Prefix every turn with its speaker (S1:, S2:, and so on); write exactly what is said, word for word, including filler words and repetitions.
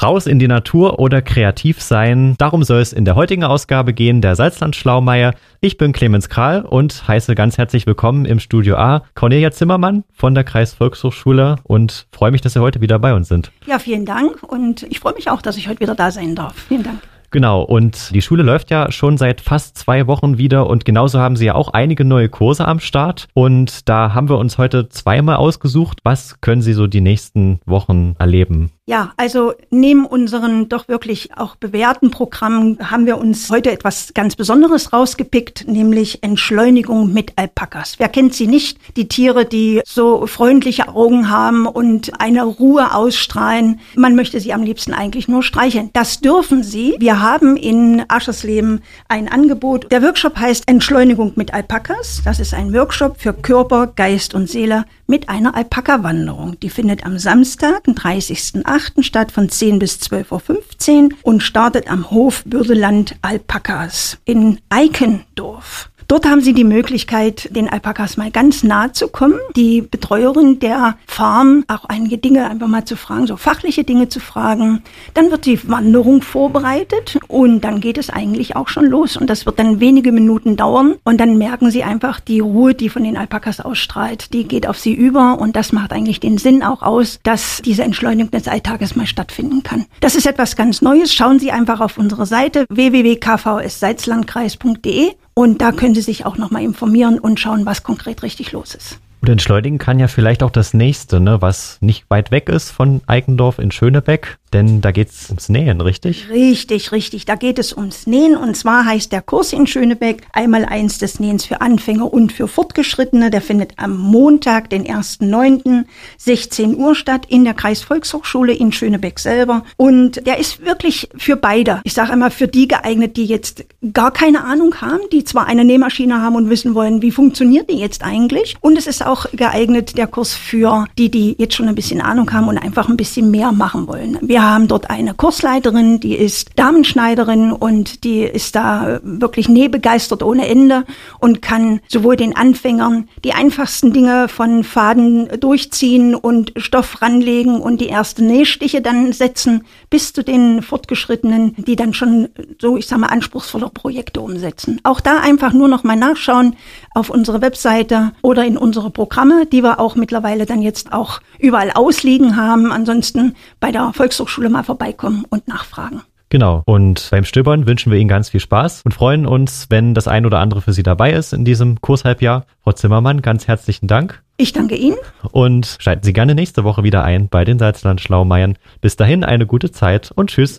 S1: Raus in die Natur oder kreativ sein. Darum soll es in der heutigen Ausgabe gehen, der Salzland-Schlaumeier. Ich bin Clemens Kral und heiße ganz herzlich willkommen im Studio A Cornelia Zimmermann von der Kreisvolkshochschule und freue mich, dass Sie heute wieder bei uns sind.
S2: Ja, vielen Dank und ich freue mich auch, dass ich heute wieder da sein darf. Vielen Dank.
S1: Genau, und die Schule läuft ja schon seit fast zwei Wochen wieder und genauso haben Sie ja auch einige neue Kurse am Start und da haben wir uns heute zweimal ausgesucht. Was können Sie so die nächsten Wochen erleben?
S2: Ja, also neben unseren doch wirklich auch bewährten Programmen haben wir uns heute etwas ganz Besonderes rausgepickt, nämlich Entschleunigung mit Alpakas. Wer kennt sie nicht? Die Tiere, die so freundliche Augen haben und eine Ruhe ausstrahlen. Man möchte sie am liebsten eigentlich nur streicheln. Das dürfen sie. Wir haben in Aschersleben ein Angebot. Der Workshop heißt Entschleunigung mit Alpakas. Das ist ein Workshop für Körper, Geist und Seele mit einer Alpaka-Wanderung. Die findet am Samstag, den dreißigsten achten statt von zehn bis zwölf Uhr fünfzehn und startet am Hof Bürdeland Alpakas in Eikendorf. Dort haben Sie die Möglichkeit, den Alpakas mal ganz nahe zu kommen, die Betreuerin der Farm auch einige Dinge einfach mal zu fragen, so fachliche Dinge zu fragen. Dann wird die Wanderung vorbereitet und dann geht es eigentlich auch schon los und das wird dann wenige Minuten dauern und dann merken Sie einfach die Ruhe, die von den Alpakas ausstrahlt, die geht auf Sie über und das macht eigentlich den Sinn auch aus, dass diese Entschleunigung des Alltages mal stattfinden kann. Das ist etwas ganz Neues. Schauen Sie einfach auf unsere Seite w w w punkt k v s salzlandkreis punkt d e und da können Sie sich auch nochmal informieren und schauen, was konkret richtig los ist.
S1: Und entschleunigen kann ja vielleicht auch das nächste, ne, was nicht weit weg ist von Eikendorf in Schönebeck, denn da geht es ums Nähen, richtig?
S2: Richtig, richtig. Da geht es ums Nähen und zwar heißt der Kurs in Schönebeck einmal eins des Nähens für Anfänger und für Fortgeschrittene. Der findet am Montag, den ersten neunten sechzehn Uhr statt in der Kreisvolkshochschule in Schönebeck selber und der ist wirklich für beide. Ich sage immer für die geeignet, die jetzt gar keine Ahnung haben, die zwar eine Nähmaschine haben und wissen wollen, wie funktioniert die jetzt eigentlich und es ist auch geeignet, der Kurs für die, die jetzt schon ein bisschen Ahnung haben und einfach ein bisschen mehr machen wollen. Wir haben dort eine Kursleiterin, die ist Damenschneiderin und die ist da wirklich nähbegeistert ohne Ende und kann sowohl den Anfängern die einfachsten Dinge von Faden durchziehen und Stoff ranlegen und die ersten Nähstiche dann setzen, bis zu den Fortgeschrittenen, die dann schon so, ich sag mal, anspruchsvolle Projekte umsetzen. Auch da einfach nur noch mal nachschauen auf unsere Webseite oder in unsere Programme, die wir auch mittlerweile dann jetzt auch überall ausliegen haben. Ansonsten bei der Volkshochschule mal vorbeikommen und nachfragen.
S1: Genau. Und beim Stöbern wünschen wir Ihnen ganz viel Spaß und freuen uns, wenn das ein oder andere für Sie dabei ist in diesem Kurshalbjahr. Frau Zimmermann, ganz herzlichen Dank.
S2: Ich danke Ihnen.
S1: Und schalten Sie gerne nächste Woche wieder ein bei den Salzland-Schlaumeiern. Bis dahin eine gute Zeit und tschüss.